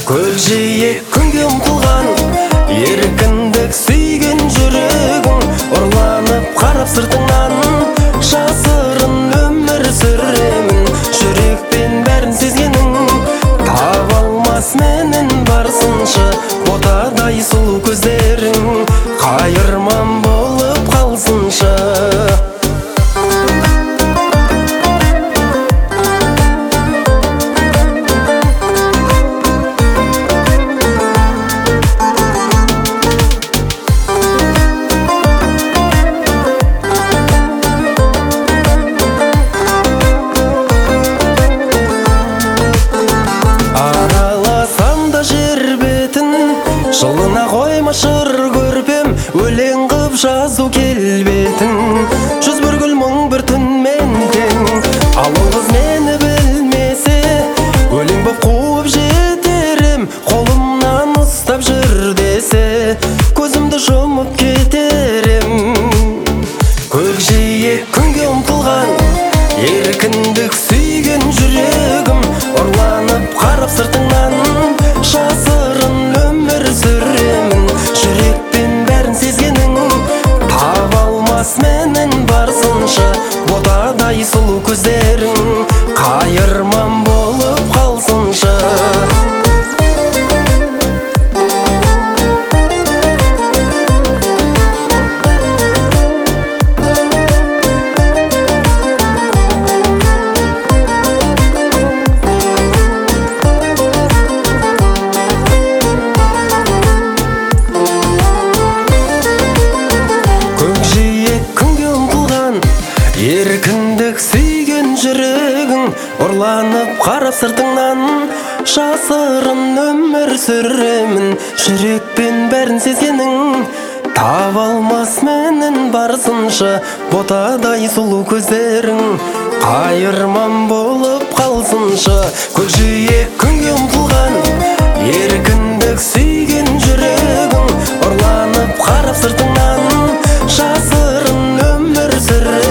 Көкжиек күнге ұмтылған, еркіндік сүйген жүрегің, ұрланып қарап сыртыңнан, жасырын өмір сүремін. Жүрекпен бәрін сезгенің, таба алмас менен барсыншы. Ботадай сұлу көздерің, қайырман болып қалсыншы. Жылына қойма шыр көрпем, өлең қып жазу келбетін. Жүз бір гүл мың бір түнмен тең, ал ол қыз мені білмесе, өлең боп қуып жетерем. Қолымнан ұстап жүр десе, көзімді жұмып кетерем. Көкжиек күнге ұмтылған, еркіндік сүйген жүрегім, ұрланып қарап сыртыңнан, жасырын өмір сүремін. Жүрекпен бәрін сезгенің, таба алмас менен барсыншы. Ботадай сұлу көздерің, қайырман болып қалсыншы. Еркіндік сүйген жүрегің, ұрланып қарап сыртыңнан, жасырын өмір сүремін. Жүрекпен бәрін сезгенің, таба алмас менен барсыншы. Ботадай сұлу көздерің, қайырман болып қалсыншы. Көкжиек күнге ұмтылған, еркіндік сүйген жүрегің, ұрланып қарап сыртыңнан, жасырын өмір сүремін.